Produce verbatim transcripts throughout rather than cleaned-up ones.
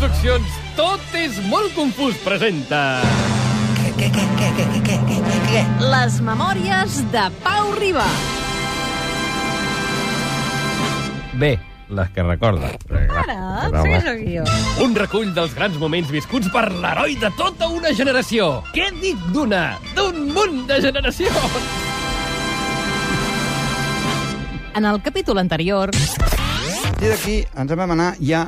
Produccions Tot és molt confús presenta... Què, què, què, què, què, què, què, què, què? Les memòries de Pau Riba. Bé, les que recorda. Ara, segueix el guió. Un recull dels grans moments viscuts per l'heroi de tota una generació. Què dic d'una? D'un munt de generacions! En el capítol anterior... I d'aquí ens vam anar ja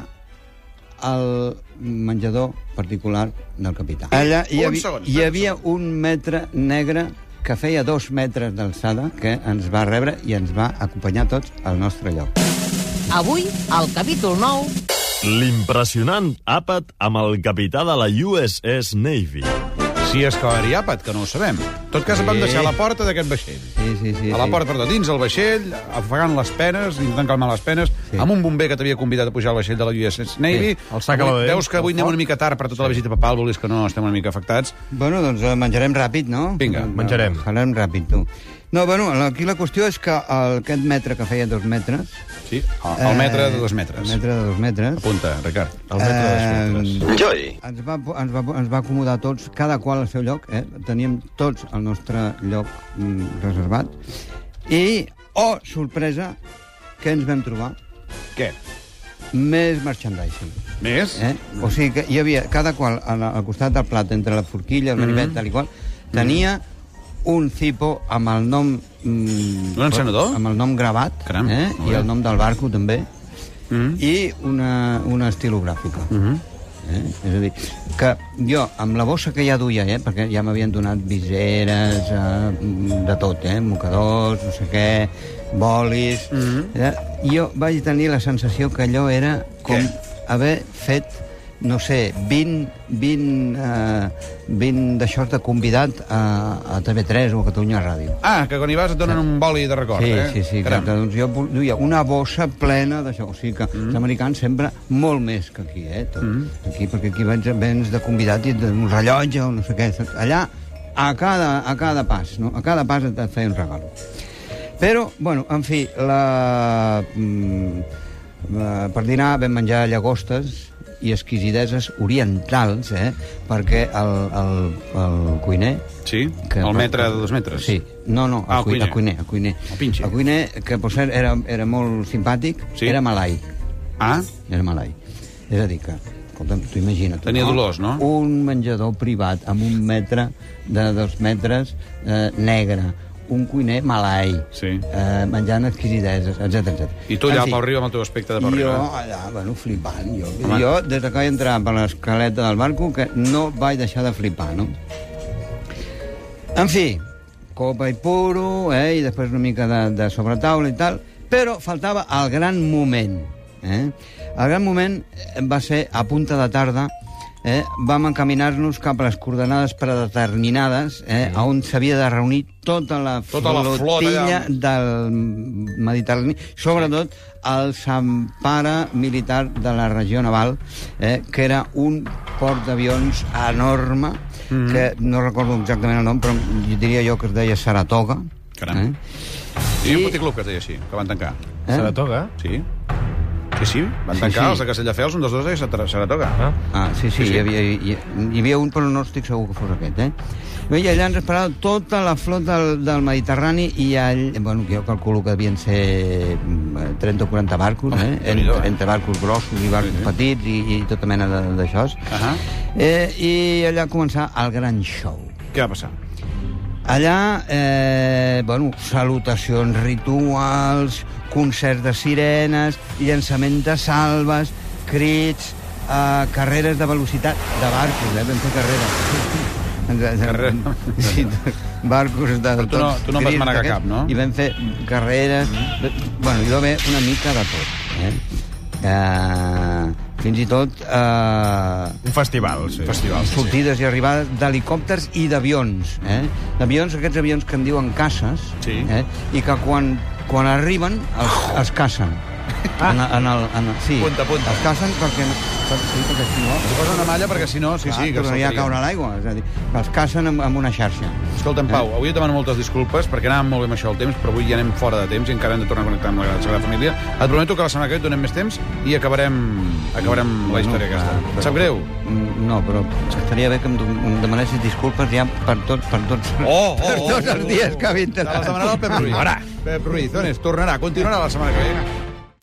al menjador particular del capità. Allà hi, Un havia, segon, hi havia un metre negre que feia dos metres d'alçada que ens va rebre i ens va acompanyar tots al nostre lloc. Avui, al capítol nou... L'impressionant àpat amb el capità de la U S S Navy. Si és que va haver-hi àpat, que no ho sabem. En tot cas, Sí. vam deixar a la porta d'aquest vaixell. Sí, sí, sí. A la sí. porta, perdó, dins el vaixell, afegant les penes, intentant calmar les penes, Sí. amb un bomber que t'havia convidat a pujar al vaixell de la U S S Navy. Sí. El sac a la Avui, dent, veus que avui el anem foc. una mica tard per tota la visita papal, volis que no estem una mica afectats. Bueno, doncs eh, menjarem ràpid, no? Vinga, menjarem. Farem ràpid, tu. No, bueno, aquí la qüestió és que el, aquest metre que feia dos metres... Sí, el, el metre de dos metres. El metre de dos metres... Apunta, Ricard. El metre de dos metres. Joy. Ens va, ens, va, ens va acomodar tots, cada qual al seu lloc, eh? Teníem tots el nostre lloc mm, reservat. I, oh, sorpresa, què ens vam trobar? Què? Més merchandising. Més? Eh? O sigui que hi havia, cada qual al, al costat del plat, entre la forquilla, el ganivet, tal i qual, tenia un cipo amb el nom... Mm, Un encenedor? Amb el nom gravat, Caram, eh? molt I bé. el nom del barco, també. Mm. I una, una estilogràfica. Mm -hmm. Eh? És a dir, que jo, amb la bossa que ja duia, eh? Perquè ja m'havien donat viseres, eh? de tot, eh? Mocadors, no sé què, bolis... Mm -hmm. eh? Jo vaig tenir la sensació que allò era com Què? haver fet, no sé, vint, vint, eh, vint d'això de convidat a, a T V tres o a Catalunya Ràdio. Ah, que quan hi vas et donen un boli de record, Sí, eh? sí, sí. Que, Caram. doncs jo duia una bossa plena d'això. O sigui que mm. els americans sempre molt més que aquí, eh? Tot. Mm. Aquí, perquè aquí vens, vens de convidat i d'un rellotge o no sé què. Allà, a cada, a cada pas, no? A cada pas et, et feia un regal. Però, bueno, en fi, la... Mm, per dinar vam menjar llagostes i exquisideses orientals, eh? Perquè el, el, el cuiner... Sí? Que, el metre de dos metres? Sí. No, no, Ah, el, cuiner. el cuiner. El cuiner, El pinche. el cuiner que, per cert, era, era molt simpàtic, Sí? era malai. Ah? Era malai. És a dir que, escolta'm, tu imagina't. Tenia dolors, no? Un menjador privat amb un metre de dos metres eh, negre, un cuiner malai, Sí. eh, menjant exquisideses, etcètera, etcètera. I tu allà al Pau Riba amb el teu aspecte de Pau Jo, Riba? allà, bueno, flipant. Jo, Home. jo des que vaig entrar per l'escaleta del barco, que no vaig deixar de flipar, no? En fi, copa i puro, eh? I després una mica de, de sobretaula i tal, però faltava el gran moment, eh? El gran moment va ser a punta de tarda, eh? Vam encaminar-nos cap a les coordenades predeterminades, eh? A on s'havia de reunir tota la Tota la flota flotilla allà. del Mediterrani, sobretot el Sampara militar de la regió naval, eh, que era un port d'avions enorme, mm. que no recordo exactament el nom, però diria jo que es deia Saratoga. Caram. Eh? Hi havia I- un puticlub que es deia així, que van tancar. Eh? Saratoga? Sí? Sí, sí, van Sí, tancar sí. els de Castelldefels, un dels dos de Saratoga. Ah. Ah, sí, sí, Sí, sí. Hi, havia, hi, hi havia un, però no estic segur que fos aquest, eh? Bé, i allà ens esperava tota la flota del, del Mediterrani i all, bueno, jo calculo que devien ser mm, trenta o quaranta barcos, Home, eh? Déu-n'hi-do, Entre, eh? entre barcos grossos i barcos Sí, sí. petits i, i tota mena de- d'això. Ahà. Eh, I allà començar el gran show. Què va passar? Allà, eh, bueno, salutacions rituals, concerts de sirenes, llançament de salves, crits, eh, carreres de velocitat de barcos, eh? Vam fer carreres. Carrera. Sí, barcos de Però tu no- tots tu no en vas crits manegar d'aquests, cap, no? I vam fer carreres... Bueno, hi va haver una mica de tot, eh? Eh, fins i tot... Eh, Un festival, sí. Festival, sí, sí. sortides i arribades d'helicòpters i d'avions, eh? D'avions, aquests avions que en diuen caces, Sí. eh? I que quan, quan arriben els, els cacen. En, en el, en el, sí, Punta, punta. els cacen perquè sí, perquè si no... Es posa una malla perquè si no, sí, clar, sí, que tornaria a saltarien. caure a l'aigua. És a dir, que els cacen amb, amb una xarxa. Escolta'm, Pau, avui et demano moltes disculpes perquè anàvem molt bé amb això el temps, però avui ja anem fora de temps i encara hem de tornar a connectar amb la Sagrada Família. Et prometo que la setmana que ve et donem més temps i acabarem, acabarem la història Bueno, aquesta. clar, Et sap greu? Mm, No, però estaria bé que em, em demanessis disculpes ja per, tot, per tots, Oh, oh, per oh, tots oh, els dies que ha Te vingut. les demanarà el Pep Ruiz. Pep Ruiz, on és? Tornarà, continuarà la setmana que ve.